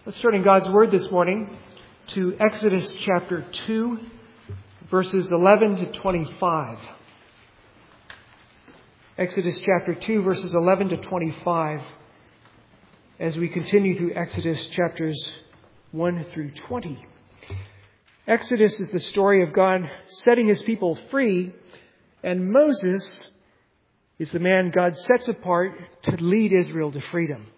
Let's turn in God's Word this morning to Exodus chapter 2, verses 11 to 25. Exodus chapter 2, verses 11 to 25, as we continue through Exodus chapters 1 through 20. Exodus is the story of God setting His people free, and Moses is the man God sets apart to lead Israel to freedom.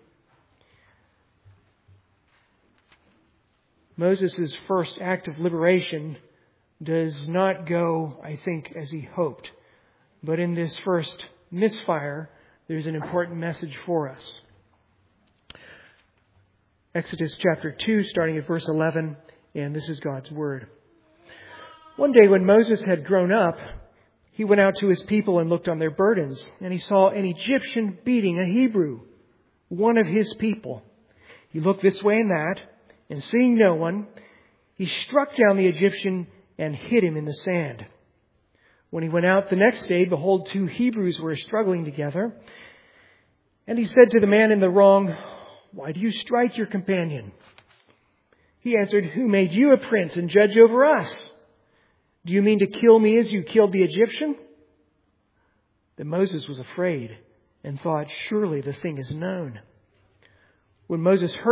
Moses' first act of liberation does not go, I think, as he hoped. But in this first misfire, there's an important message for us. Exodus chapter 2, starting at verse 11, and this is God's Word. One day when Moses had grown up, he went out to his people and looked on their burdens, and he saw an Egyptian beating a Hebrew, one of his people. He looked this way and that, and seeing no one, he struck down the Egyptian and hid him in the sand. When he went out the next day, behold, two Hebrews were struggling together. And he said to the man in the wrong, "Why do you strike your companion?" He answered, "Who made you a prince and judge over us? Do you mean to kill me as you killed the Egyptian?" Then Moses was afraid and thought, "Surely the thing is known." When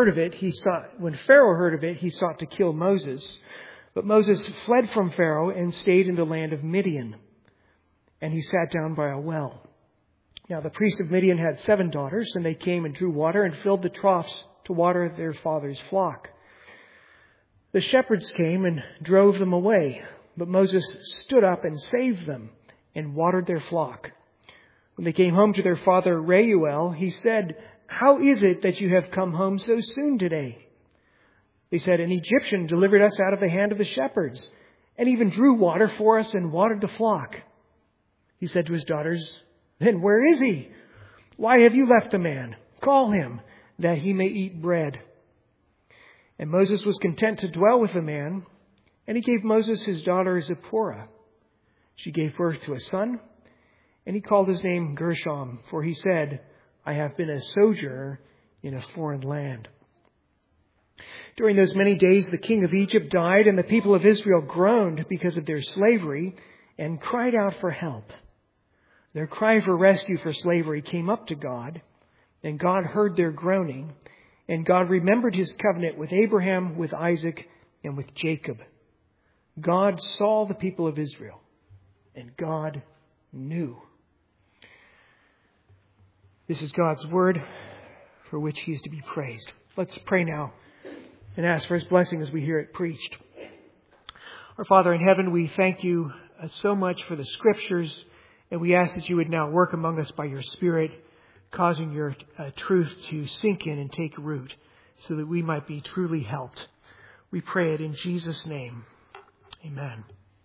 Pharaoh heard of it, he sought to kill Moses. But Moses fled from Pharaoh and stayed in the land of Midian. And he sat down by a well. Now the priest of Midian had 7 daughters, and they came and drew water and filled the troughs to water their father's flock. The shepherds came and drove them away, but Moses stood up and saved them and watered their flock. When they came home to their father Reuel, he said, "How is it that you have come home so soon today?" They said, "An Egyptian delivered us out of the hand of the shepherds, and even drew water for us and watered the flock." He said to his daughters, "Then where is he? Why have you left the man? Call him, that he may eat bread." And Moses was content to dwell with the man, and he gave Moses his daughter Zipporah. She gave birth to a son, and he called his name Gershom, for he said, "I have been a sojourner in a foreign land." During those many days, the king of Egypt died, and the people of Israel groaned because of their slavery and cried out for help. Their cry for rescue for slavery came up to God, and God heard their groaning, and God remembered His covenant with Abraham, with Isaac, and with Jacob. God saw the people of Israel, and God knew. This is God's Word, for which He is to be praised. Let's pray now and ask for His blessing as we hear it preached. Our Father in heaven, we thank You so much for the Scriptures, and we ask that You would now work among us by Your Spirit, causing Your truth to sink in and take root, so that we might be truly helped. We pray it in Jesus' name. Amen.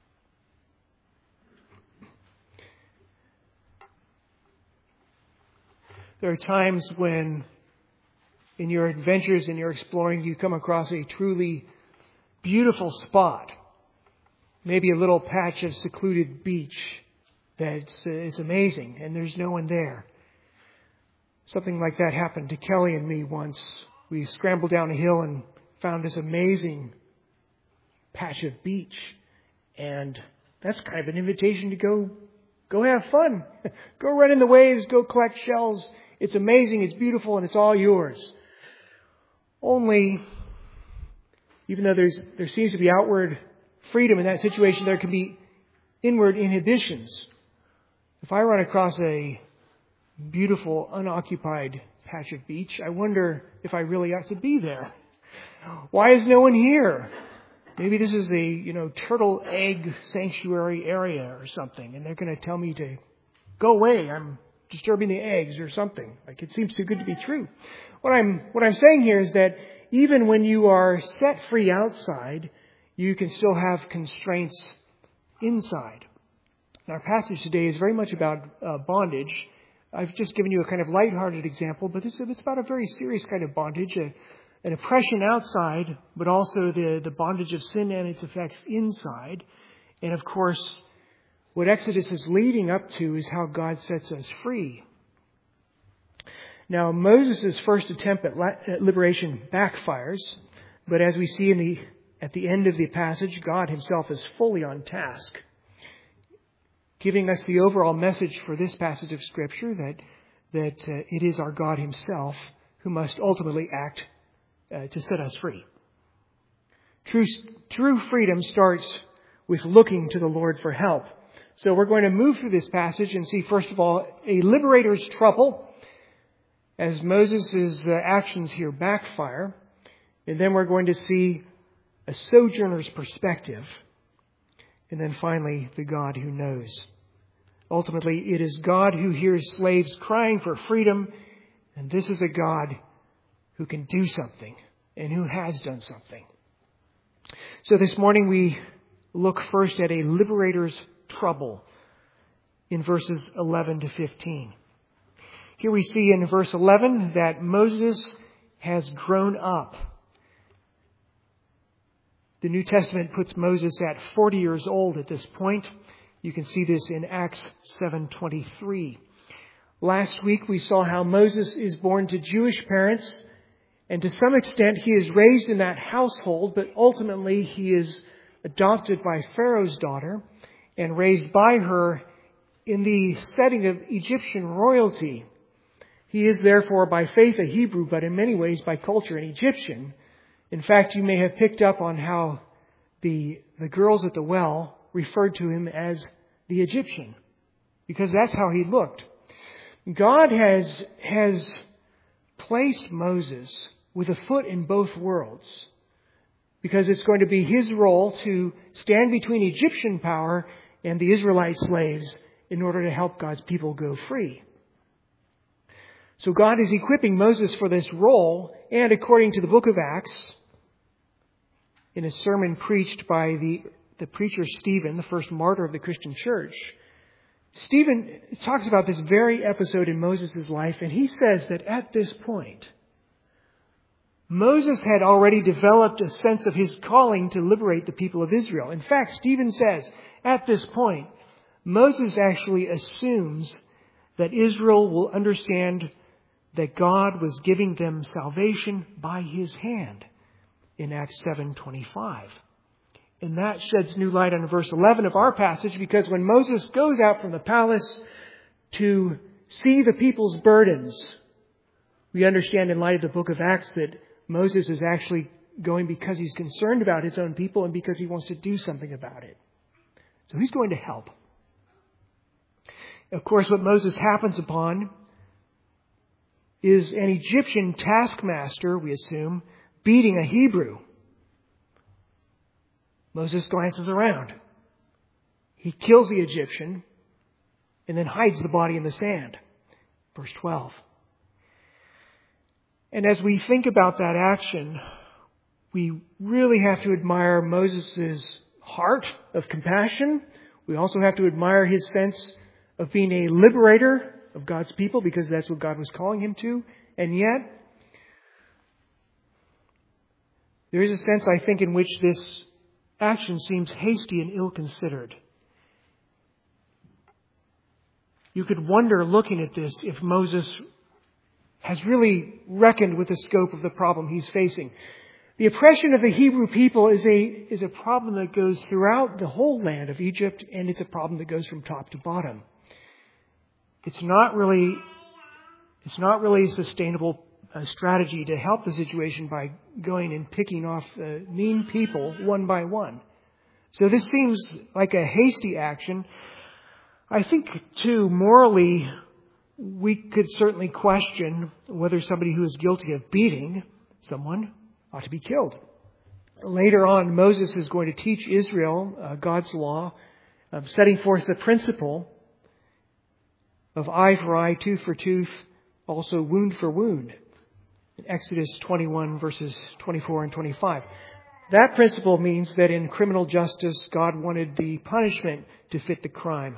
There are times when in your adventures, in your exploring, you come across a truly beautiful spot. Maybe a little patch of secluded beach that's it's amazing and there's no one there. Something like that happened to Kelly and me once. We scrambled down a hill and found this amazing patch of beach. And that's kind of an invitation to go have fun. Go run in the waves, go collect shells. It's amazing, it's beautiful, and it's all yours. Only, even though there seems to be outward freedom in that situation, there can be inward inhibitions. If I run across a beautiful, unoccupied patch of beach, I wonder if I really ought to be there. Why is no one here? Maybe this is a, turtle egg sanctuary area or something, and they're going to tell me to go away. I'm disturbing the eggs or something. Like, it seems too good to be true. What I'm saying here is that even when you are set free outside, you can still have constraints inside. And our passage today is very much about bondage. I've just given you a kind of lighthearted example, but it's about a very serious kind of bondage, an oppression outside, but also the bondage of sin and its effects inside. And of course, what Exodus is leading up to is how God sets us free. Now, Moses' first attempt at liberation backfires. But as we see at the end of the passage, God himself is fully on task, giving us the overall message for this passage of Scripture that it is our God himself who must ultimately act to set us free. True freedom starts with looking to the Lord for help. So we're going to move through this passage and see, first of all, a liberator's trouble as Moses' actions here backfire. And then we're going to see a sojourner's perspective. And then finally, the God who knows. Ultimately, it is God who hears slaves crying for freedom. And this is a God who can do something and who has done something. So this morning we look first at a liberator's trouble in verses 11 to 15. Here we see in verse 11 that Moses has grown up. The New Testament puts Moses at 40 years old at this point. You can see this in Acts 7:23. Last week we saw how Moses is born to Jewish parents, and to some extent he is raised in that household, but ultimately he is adopted by Pharaoh's daughter and raised by her in the setting of Egyptian royalty. He is therefore by faith a Hebrew, but in many ways by culture an Egyptian. In fact, you may have picked up on how the girls at the well referred to him as the Egyptian, because that's how he looked. God has placed Moses with a foot in both worlds, because it's going to be his role to stand between Egyptian power and the Israelite slaves in order to help God's people go free. So God is equipping Moses for this role, and according to the book of Acts, in a sermon preached by the preacher Stephen, the first martyr of the Christian church, Stephen talks about this very episode in Moses' life, and he says that at this point, Moses had already developed a sense of his calling to liberate the people of Israel. In fact, Stephen says, at this point, Moses actually assumes that Israel will understand that God was giving them salvation by his hand in Acts 7:25. And that sheds new light on verse 11 of our passage, because when Moses goes out from the palace to see the people's burdens, we understand in light of the book of Acts that Moses is actually going because he's concerned about his own people and because he wants to do something about it. So he's going to help. Of course, what Moses happens upon is an Egyptian taskmaster, we assume, beating a Hebrew. Moses glances around. He kills the Egyptian and then hides the body in the sand. Verse 12. And as we think about that action, we really have to admire Moses' heart of compassion. We also have to admire his sense of being a liberator of God's people, because that's what God was calling him to. And yet, there is a sense, I think, in which this action seems hasty and ill-considered. You could wonder, looking at this, if Moses has really reckoned with the scope of the problem he's facing. The oppression of the Hebrew people is a problem that goes throughout the whole land of Egypt, and it's a problem that goes from top to bottom. It's not really a sustainable strategy to help the situation by going and picking off mean people one by one. So this seems like a hasty action. I think, too, morally, we could certainly question whether somebody who is guilty of beating someone ought to be killed. Later on, Moses is going to teach Israel God's law, setting forth the principle of eye for eye, tooth for tooth, also wound for wound. In Exodus 21, verses 24 and 25. That principle means that in criminal justice, God wanted the punishment to fit the crime.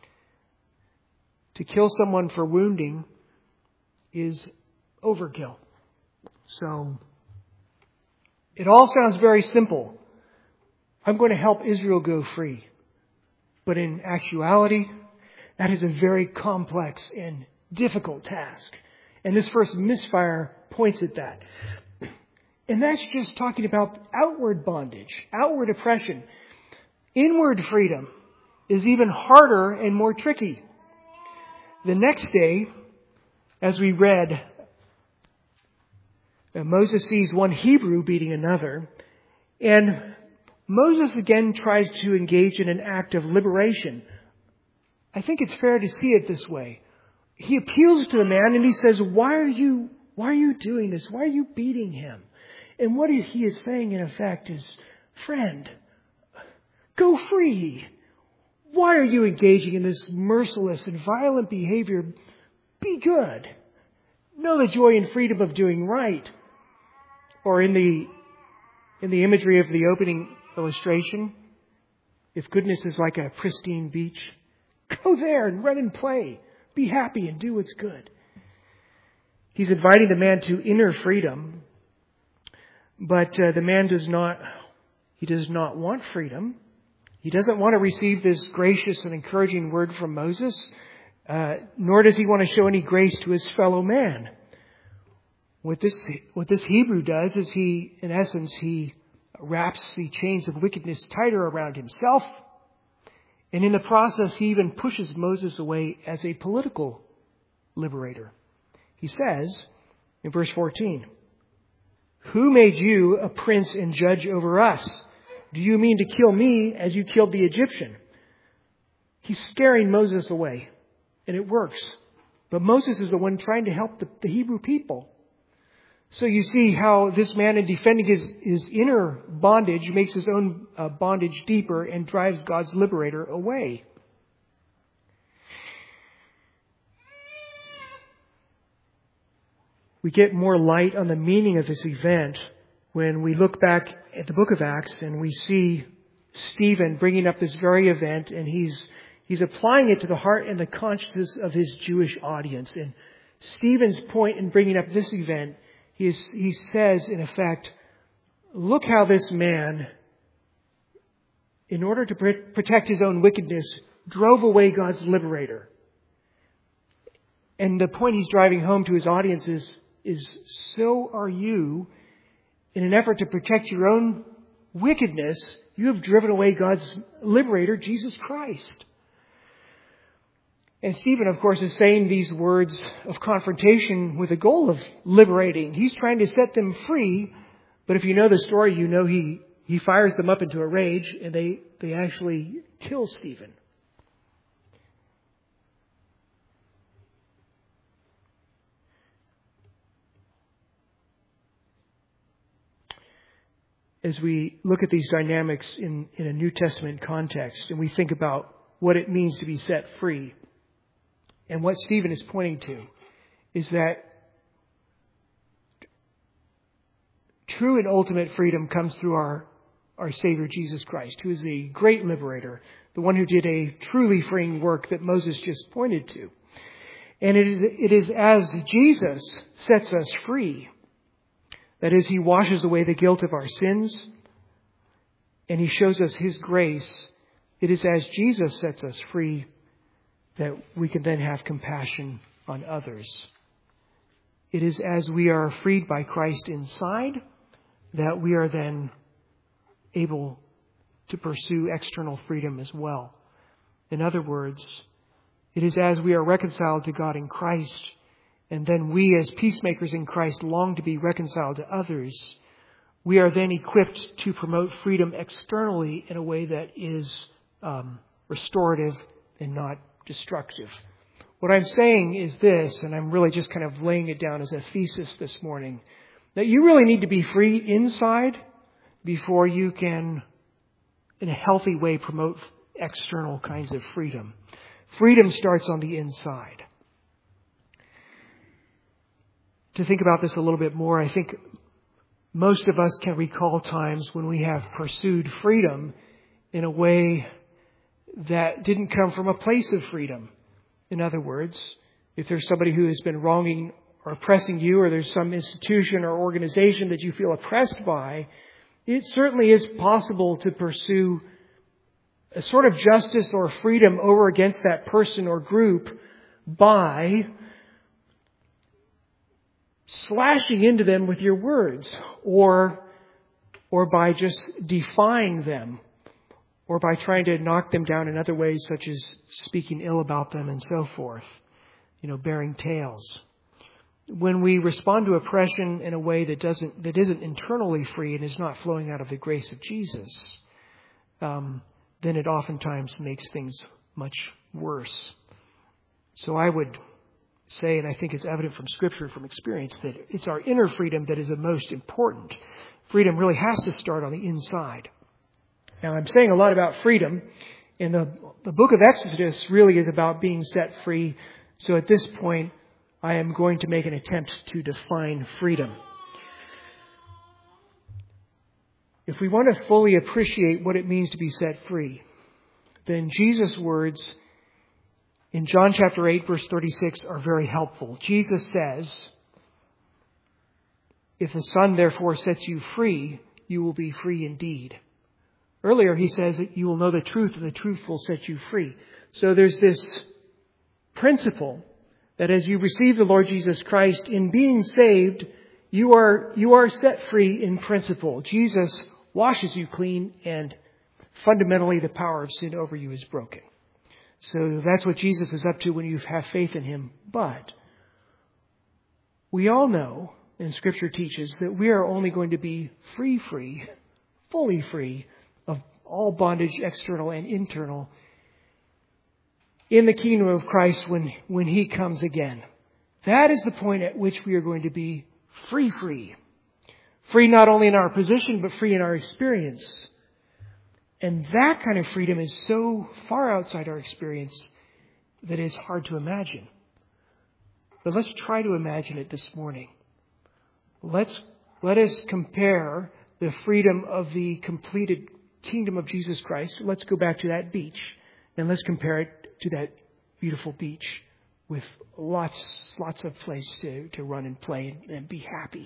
To kill someone for wounding is overkill. So, it all sounds very simple. I'm going to help Israel go free. But in actuality, that is a very complex and difficult task. And this first misfire points at that. And that's just talking about outward bondage, outward oppression. Inward freedom is even harder and more tricky. The next day, as we read, Moses sees one Hebrew beating another, and Moses again tries to engage in an act of liberation. I think it's fair to see it this way. He appeals to the man and he says, why are you doing this? Why are you beating him? And what he is saying in effect is, friend, go free. Why are you engaging in this merciless and violent behavior? Be good. Know the joy and freedom of doing right. Or in the imagery of the opening illustration, if goodness is like a pristine beach, go there and run and play. Be happy and do what's good. He's inviting the man to inner freedom, but the man does not want freedom. He doesn't want to receive this gracious and encouraging word from Moses, nor does he want to show any grace to his fellow man. What this Hebrew does is he wraps the chains of wickedness tighter around himself. And in the process, he even pushes Moses away as a political liberator. He says in verse 14, "Who made you a prince and judge over us? Do you mean to kill me as you killed the Egyptian?" He's scaring Moses away, and it works. But Moses is the one trying to help the Hebrew people. So you see how this man, in defending his inner bondage, makes his own bondage deeper and drives God's liberator away. We get more light on the meaning of this event when we look back at the book of Acts and we see Stephen bringing up this very event, and he's applying it to the heart and the conscience of his Jewish audience. And Stephen's point in bringing up this event, he says, in effect, look how this man, in order to protect his own wickedness, drove away God's liberator. And the point he's driving home to his audience is so are you. In an effort to protect your own wickedness, you have driven away God's liberator, Jesus Christ. And Stephen, of course, is saying these words of confrontation with the goal of liberating. He's trying to set them free, but if you know the story, you know he fires them up into a rage, and they actually kill Stephen. As we look at these dynamics in a New Testament context, and we think about what it means to be set free, and what Stephen is pointing to is that true and ultimate freedom comes through our Savior Jesus Christ, who is the great liberator, the one who did a truly freeing work that Moses just pointed to. And it is as Jesus sets us free, that is, He washes away the guilt of our sins, and He shows us His grace. It is as Jesus sets us free that we can then have compassion on others. It is as we are freed by Christ inside that we are then able to pursue external freedom as well. In other words, it is as we are reconciled to God in Christ, and then we as peacemakers in Christ long to be reconciled to others, we are then equipped to promote freedom externally in a way that is restorative and not destructive. What I'm saying is this, and I'm really just kind of laying it down as a thesis this morning, that you really need to be free inside before you can, in a healthy way, promote external kinds of freedom. Freedom starts on the inside. To think about this a little bit more, I think most of us can recall times when we have pursued freedom in a way that didn't come from a place of freedom. In other words, if there's somebody who has been wronging or oppressing you, or there's some institution or organization that you feel oppressed by, it certainly is possible to pursue a sort of justice or freedom over against that person or group by slashing into them with your words, or by just defying them, or by trying to knock them down in other ways, such as speaking ill about them and so forth, bearing tales. When we respond to oppression in a way that isn't internally free and is not flowing out of the grace of Jesus, then it oftentimes makes things much worse. So I would say, and I think it's evident from Scripture, from experience, that it's our inner freedom that is the most important. Freedom really has to start on the inside. Now, I'm saying a lot about freedom, and the book of Exodus really is about being set free. So at this point, I am going to make an attempt to define freedom. If we want to fully appreciate what it means to be set free, then Jesus' words in John chapter 8, verse 36 are very helpful. Jesus says, "If the Son therefore sets you free, you will be free indeed." Earlier he says that you will know the truth and the truth will set you free. So there's this principle that as you receive the Lord Jesus Christ, in being saved, you are set free in principle. Jesus washes you clean, and fundamentally the power of sin over you is broken. So that's what Jesus is up to when you have faith in Him. But we all know, and Scripture teaches, that we are only going to be free, fully free of all bondage, external and internal, in the kingdom of Christ when He comes again. That is the point at which we are going to be free. Free not only in our position, but free in our experience. And that kind of freedom is so far outside our experience that it's hard to imagine. But let's try to imagine it this morning. Let us compare the freedom of the completed kingdom of Jesus Christ. Let's go back to that beach, and let's compare it to that beautiful beach with lots of place to run and play and be happy.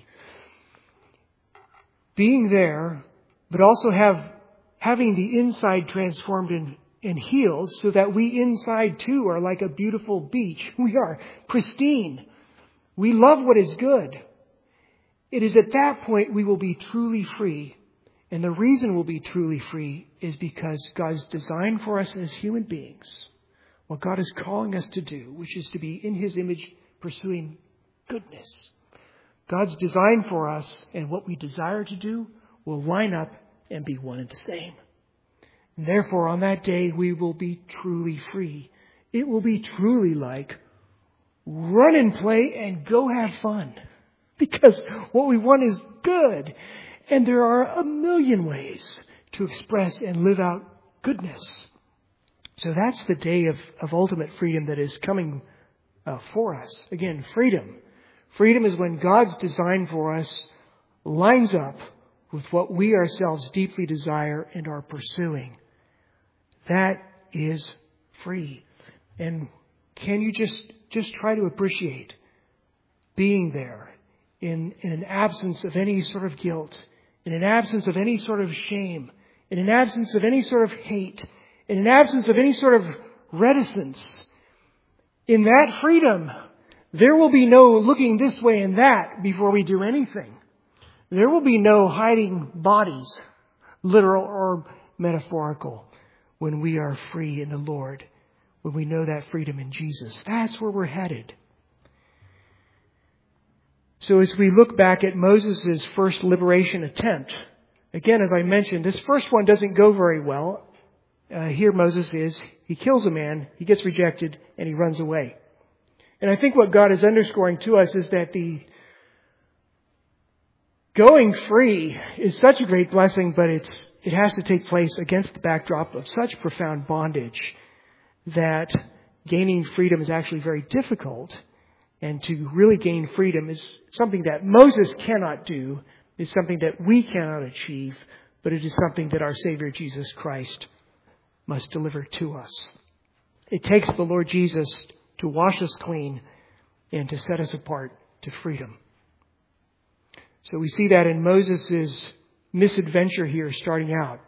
Being there, but also having the inside transformed and healed, so that we inside too are like a beautiful beach. We are pristine. We love what is good. It is at that point we will be truly free. And the reason we'll be truly free is because God's design for us as human beings, what God is calling us to do, which is to be in His image, pursuing goodness. God's design for us and what we desire to do will line up and be one and the same. And therefore, on that day, we will be truly free. It will be truly like run and play and go have fun. Because what we want is good. And there are a million ways to express and live out goodness. So that's the day of ultimate freedom that is coming for us. Again, freedom. Freedom is when God's design for us lines up with what we ourselves deeply desire and are pursuing. That is free. And can you just try to appreciate being there in an absence of any sort of guilt, in an absence of any sort of shame, in an absence of any sort of hate, in an absence of any sort of reticence? In that freedom, there will be no looking this way and that before we do anything. There will be no hiding bodies, literal or metaphorical, when we are free in the Lord, when we know that freedom in Jesus. That's where we're headed. So as we look back at Moses' first liberation attempt, again, as I mentioned, this first one doesn't go very well. Here Moses is. He kills a man, he gets rejected, and he runs away. And I think what God is underscoring to us is that the going free is such a great blessing, but it has to take place against the backdrop of such profound bondage that gaining freedom is actually very difficult. And to really gain freedom is something that Moses cannot do, is something that we cannot achieve, but it is something that our Savior Jesus Christ must deliver to us. It takes the Lord Jesus to wash us clean and to set us apart to freedom. So we see that in Moses' misadventure here starting out.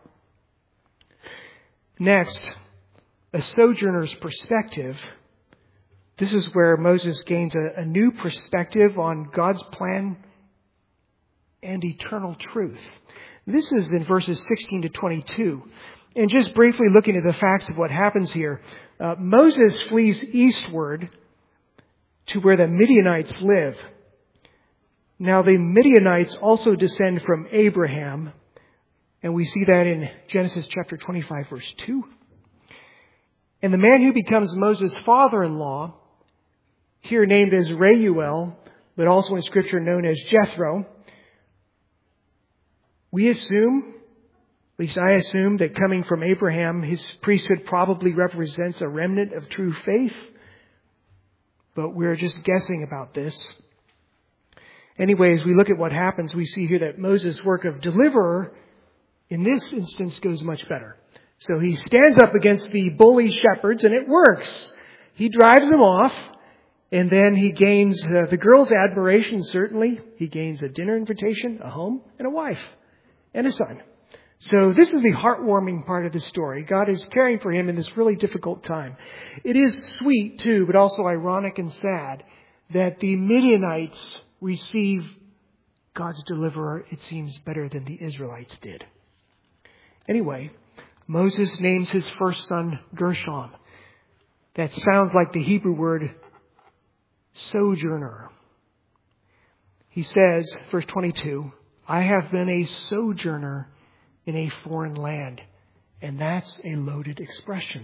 Next, a sojourner's perspective. This is where Moses gains a new perspective on God's plan and eternal truth. This is in verses 16 to 22. And just briefly looking at the facts of what happens here, Moses flees eastward to where the Midianites live. Now the Midianites also descend from Abraham, and we see that in Genesis chapter 25, verse 2. And the man who becomes Moses' father-in-law, here named as Reuel, but also in Scripture known as Jethro, we assume, at least I assume, that coming from Abraham, his priesthood probably represents a remnant of true faith. But we're just guessing about this. Anyway, as we look at what happens, we see here that Moses' work of deliverer, in this instance, goes much better. So he stands up against the bully shepherds, and it works. He drives them off, and then he gains the girls' admiration, certainly. He gains a dinner invitation, a home, and a wife, and a son. So this is the heartwarming part of the story. God is caring for him in this really difficult time. It is sweet, too, but also ironic and sad that the Midianites receive God's deliverer, it seems, better than the Israelites did. Anyway, Moses names his first son Gershom. That sounds like the Hebrew word sojourner. He says, verse 22, I have been a sojourner in a foreign land. And that's a loaded expression.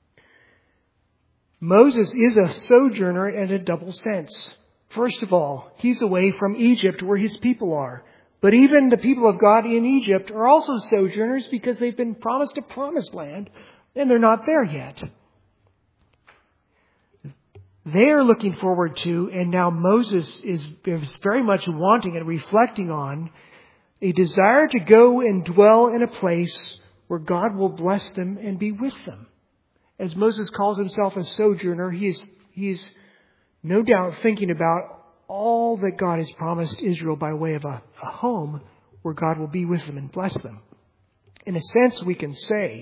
Moses is a sojourner in a double sense. First of all, he's away from Egypt where his people are. But even the people of God in Egypt are also sojourners because they've been promised a promised land and they're not there yet. They are looking forward to, and now Moses is very much wanting and reflecting on, a desire to go and dwell in a place where God will bless them and be with them. As Moses calls himself a sojourner, he is no doubt thinking about all that God has promised Israel by way of a home where God will be with them and bless them. In a sense, we can say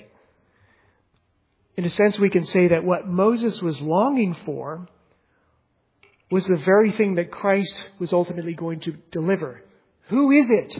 that what Moses was longing for was the very thing that Christ was ultimately going to deliver. Who is it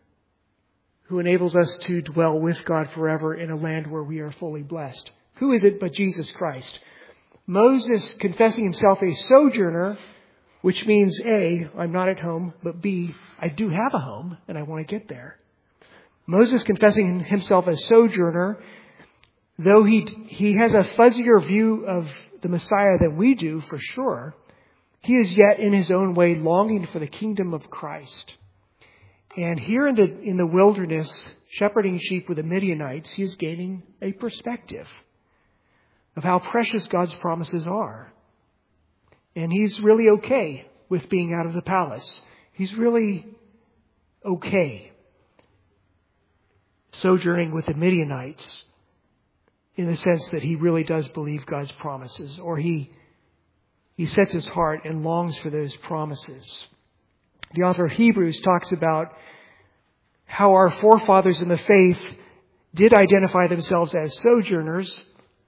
who enables us to dwell with God forever in a land where we are fully blessed? Who is it but Jesus Christ? Moses confessing himself a sojourner, which means A, I'm not at home, but B, I do have a home and I want to get there. Moses confessing himself a sojourner, though he has a fuzzier view of the Messiah than we do, for sure, he is yet in his own way longing for the kingdom of Christ. And here in the wilderness, shepherding sheep with the Midianites, he is gaining a perspective of how precious God's promises are. And he's really okay with being out of the palace. He's really okay sojourning with the Midianites in the sense that he really does believe God's promises, or he sets his heart and longs for those promises. The author of Hebrews talks about how our forefathers in the faith did identify themselves as sojourners.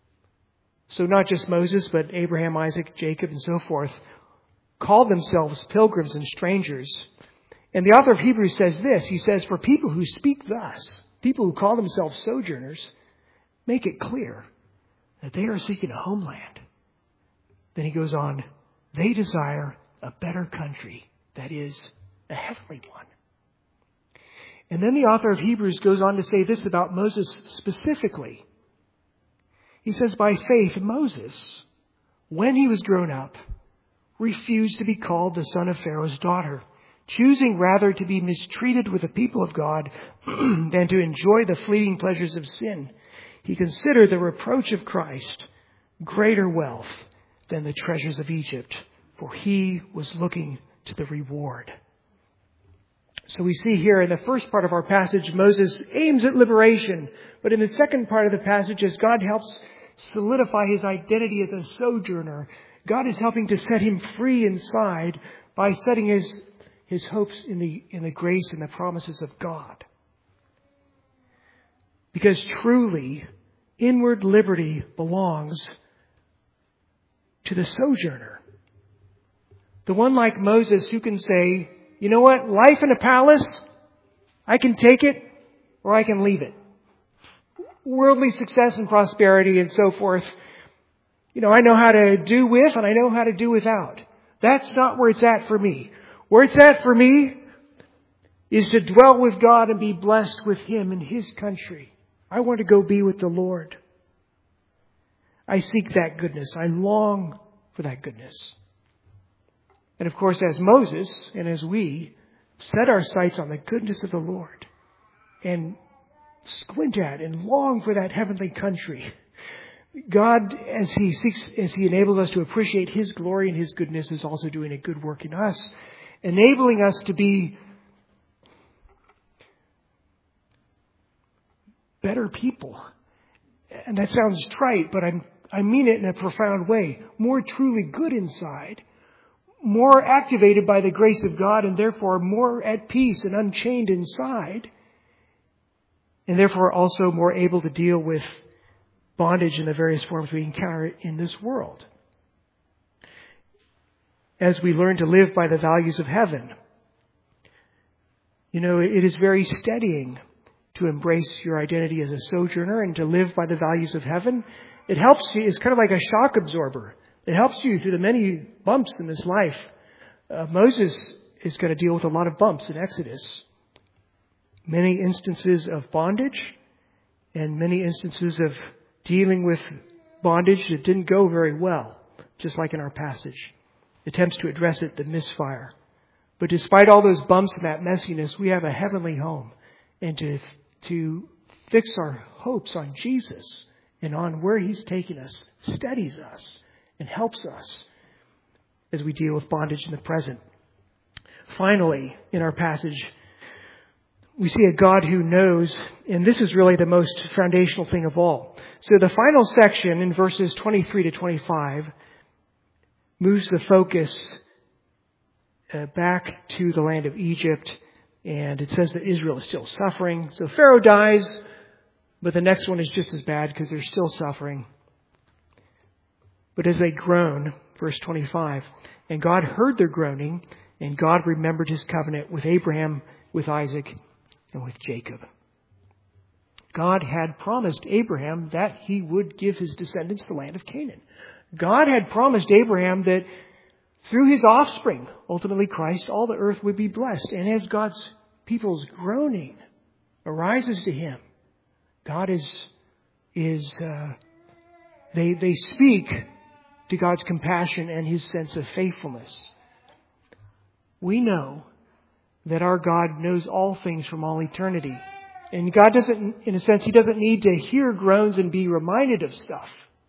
So not just Moses, but Abraham, Isaac, Jacob, and so forth, called themselves pilgrims and strangers. And the author of Hebrews says this. He says, for people who speak thus, people who call themselves sojourners, make it clear that they are seeking a homeland. Then he goes on, they desire a better country, that is, a heavenly one. And then the author of Hebrews goes on to say this about Moses specifically. He says, by faith, Moses, when he was grown up, refused to be called the son of Pharaoh's daughter, choosing rather to be mistreated with the people of God than to enjoy the fleeting pleasures of sin. He considered the reproach of Christ greater wealth than the treasures of Egypt, for he was looking to the reward. So we see here in the first part of our passage, Moses aims at liberation. But in the second part of the passage, as God helps solidify his identity as a sojourner, God is helping to set him free inside by setting his hopes in the grace and the promises of God. Because truly, inward liberty belongs to the sojourner. The one like Moses who can say, you know what, life in a palace, I can take it or I can leave it. Worldly success and prosperity and so forth, I know how to do with and I know how to do without. That's not where it's at for me. Where it's at for me is to dwell with God and be blessed with Him in His country. I want to go be with the Lord. I seek that goodness. I long for that goodness. And of course, as Moses and as we set our sights on the goodness of the Lord and squint at and long for that heavenly country, God, as He enables us to appreciate His glory and His goodness, is also doing a good work in us, enabling us to be better people. And that sounds trite, but I mean it in a profound way. More truly good inside, more activated by the grace of God, and therefore more at peace and unchained inside, and therefore also more able to deal with bondage in the various forms we encounter in this world. As we learn to live by the values of heaven, it is very steadying to embrace your identity as a sojourner and to live by the values of heaven. It helps you. It's kind of like a shock absorber. It helps you through the many bumps in this life. Moses is going to deal with a lot of bumps in Exodus. Many instances of bondage and many instances of dealing with bondage that didn't go very well, just like in our passage. Attempts to address it that misfire. But despite all those bumps and that messiness, we have a heavenly home. And to fix our hopes on Jesus and on where He's taking us steadies us and helps us as we deal with bondage in the present. Finally, in our passage, we see a God who knows, and this is really the most foundational thing of all. So the final section in verses 23 to 25 moves the focus back to the land of Egypt, and it says that Israel is still suffering. So Pharaoh dies, but the next one is just as bad because they're still suffering. But as they groan, verse 25, and God heard their groaning, and God remembered His covenant with Abraham, with Isaac, and with Jacob. God had promised Abraham that He would give his descendants the land of Canaan. God had promised Abraham that through his offspring, ultimately Christ, all the earth would be blessed. And as God's people's groaning arises to Him, God they speak to God's compassion and His sense of faithfulness. We know that our God knows all things from all eternity. And God doesn't, in a sense, He doesn't need to hear groans and be reminded of stuff.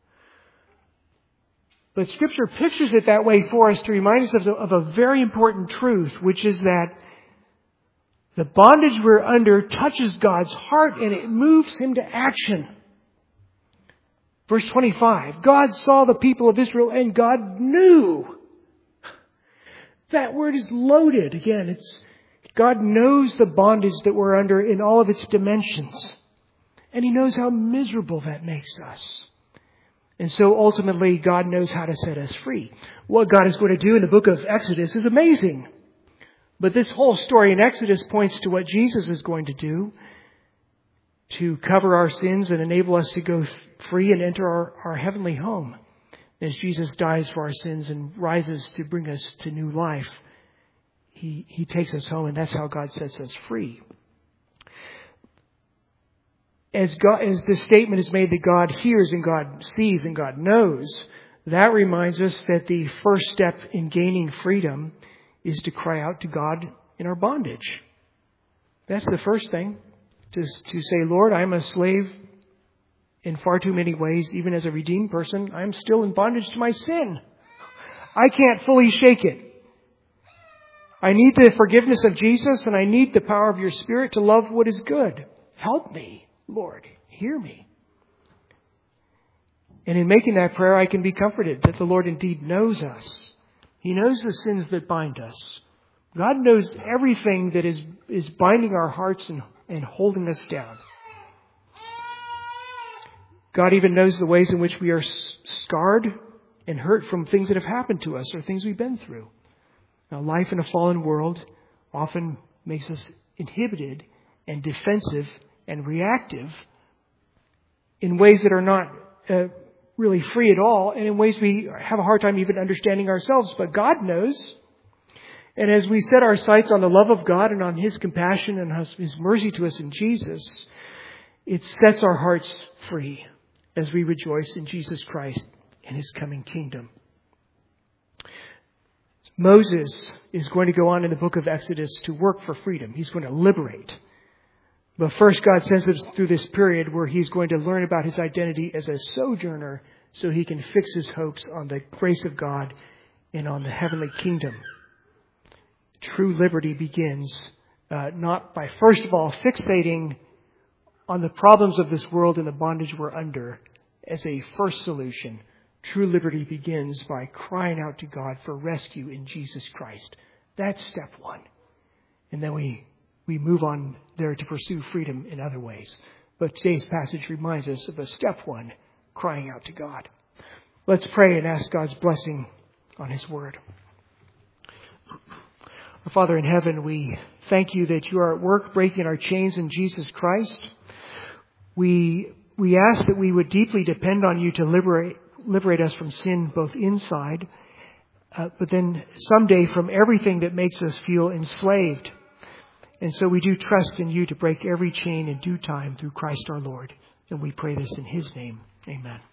But Scripture pictures it that way for us to remind us of a very important truth, which is that the bondage we're under touches God's heart and it moves Him to action. Verse 25, God saw the people of Israel and God knew. That word is loaded. Again, God knows the bondage that we're under in all of its dimensions. And He knows how miserable that makes us. And so ultimately, God knows how to set us free. What God is going to do in the book of Exodus is amazing. But this whole story in Exodus points to what Jesus is going to do to cover our sins and enable us to go free and enter our heavenly home. As Jesus dies for our sins and rises to bring us to new life, He takes us home, and that's how God sets us free. As the statement is made that God hears and God sees and God knows, that reminds us that the first step in gaining freedom is to cry out to God in our bondage. That's the first thing. To say, Lord, I'm a slave in far too many ways. Even as a redeemed person, I'm still in bondage to my sin. I can't fully shake it. I need the forgiveness of Jesus, and I need the power of your Spirit to love what is good. Help me, Lord. Hear me. And in making that prayer, I can be comforted that the Lord indeed knows us. He knows the sins that bind us. God knows everything that is binding our hearts and holding us down. God even knows the ways in which we are scarred and hurt from things that have happened to us or things we've been through. Now, life in a fallen world often makes us inhibited and defensive and reactive in ways that are not really free at all, and in ways we have a hard time even understanding ourselves. But God knows. And as we set our sights on the love of God and on His compassion and His mercy to us in Jesus, it sets our hearts free as we rejoice in Jesus Christ and His coming kingdom. Moses is going to go on in the book of Exodus to work for freedom. He's going to liberate. But first, God sends us through this period where he's going to learn about his identity as a sojourner so he can fix his hopes on the grace of God and on the heavenly kingdom. True liberty begins not by, first of all, fixating on the problems of this world and the bondage we're under as a first solution. True liberty begins by crying out to God for rescue in Jesus Christ. That's step one. And then we move on there to pursue freedom in other ways. But today's passage reminds us of a step one, crying out to God. Let's pray and ask God's blessing on His word. Our Father in heaven, we thank you that you are at work breaking our chains in Jesus Christ. We ask that we would deeply depend on you to liberate us from sin, both inside, but then someday from everything that makes us feel enslaved. And so we do trust in you to break every chain in due time through Christ our Lord. And we pray this in His name. Amen.